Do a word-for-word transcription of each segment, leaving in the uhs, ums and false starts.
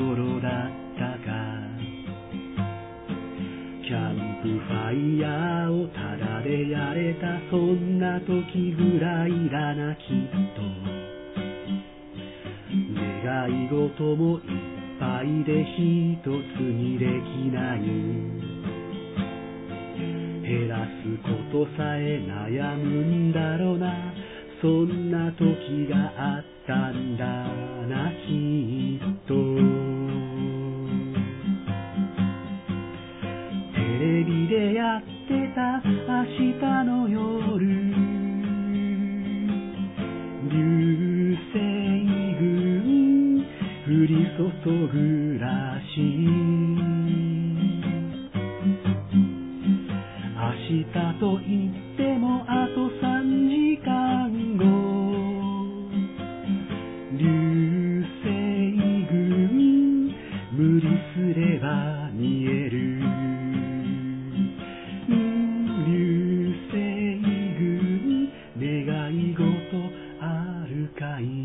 頃だったか。キャンプファイヤーをただでやれた、そんな時ぐらいだなきっと。願い事もいっぱいで一つにできない、減らすことさえ悩むんだろうな。そんな時があったんだなきっと。テレビでやってた明日の夜、流星群降り注ぐらしい。明日と言ってもあとさんじかんご、流星群無理すれば見える。流星群願い事あるかい。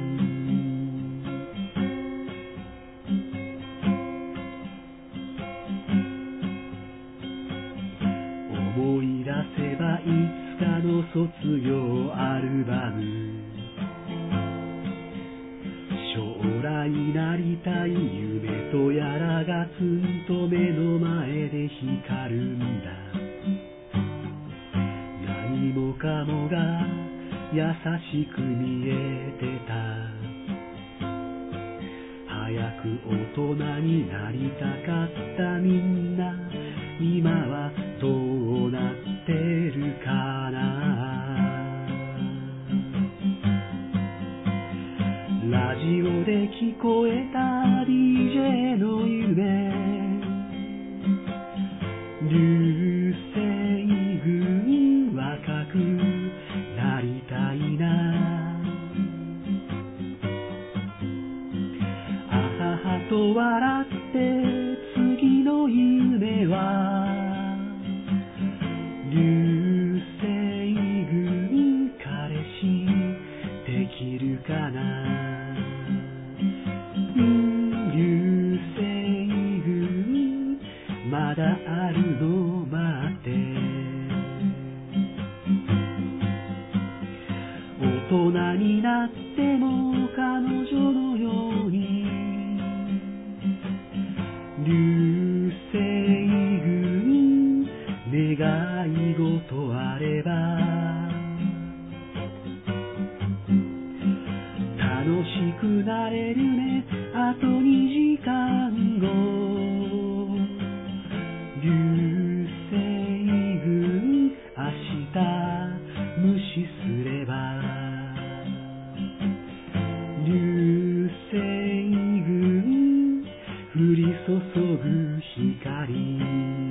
思い出せばいつかの卒業アルバム、将来なりたい夢とやらがつんと目の前で光るんだ。何もかもが優しく見えてた。早く大人になりたかったみんな、今はどうなってるかな。ラジオで聞こえた ディージェー の夢、流星群若くなりたいな。あははと笑って次の夢は、流星群彼氏できるかな。流星群まだあるの待って。大人になっても彼女のように、流星群願い事あれば、楽しくなれるね。あとにじかんご、流星群明日無視すれば、流星群降り注ぐ光。